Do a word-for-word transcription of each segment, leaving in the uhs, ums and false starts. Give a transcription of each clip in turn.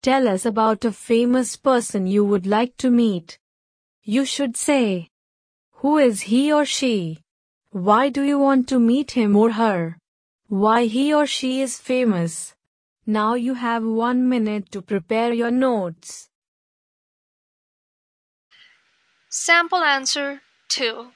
tell us about a famous person you would like to meet. You should say, who is he or she? Why do you want to meet him or her? Why he or she is famous? Now you have one minute to prepare your notes. Sample answer two.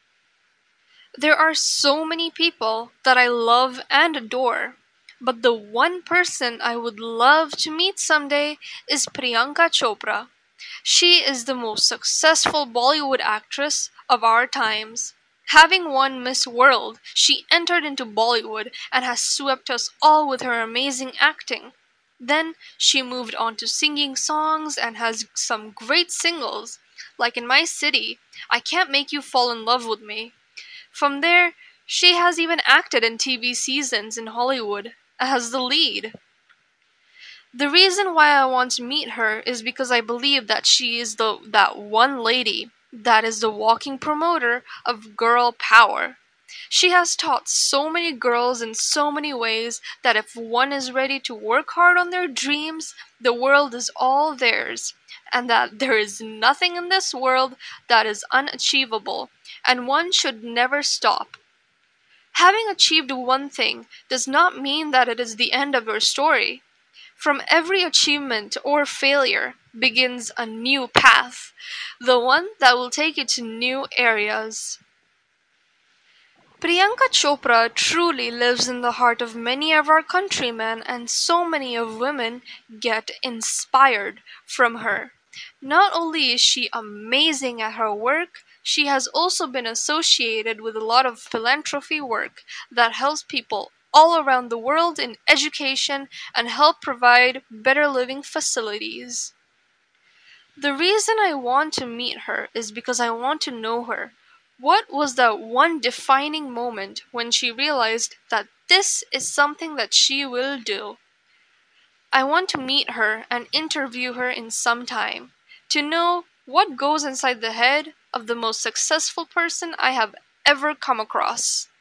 There are so many people that I love and adore, but the one person I would love to meet someday is Priyanka Chopra. She is the most successful Bollywood actress of our times. Having won Miss World, she entered into Bollywood and has swept us all with her amazing acting. Then she moved on to singing songs and has some great singles, like in My City, I Can't Make You Fall in Love with Me. From there, she has even acted in T V seasons in Hollywood as the lead. The reason why I want to meet her is because I believe that she is the that one lady that is the walking promoter of girl power. She has taught so many girls in so many ways that if one is ready to work hard on their dreams, the world is all theirs, and that there is nothing in this world that is unachievable, and one should never stop. Having achieved one thing does not mean that it is the end of your story. From every achievement or failure begins a new path, the one that will take you to new areas. Priyanka Chopra truly lives in the heart of many of our countrymen, and so many of women get inspired from her. Not only is she amazing at her work, she has also been associated with a lot of philanthropy work that helps people all around the world in education and help provide better living facilities. The reason I want to meet her is because I want to know her. What was that one defining moment when she realized that this is something that she will do? I want to meet her and interview her in some time to know what goes inside the head of the most successful person I have ever come across.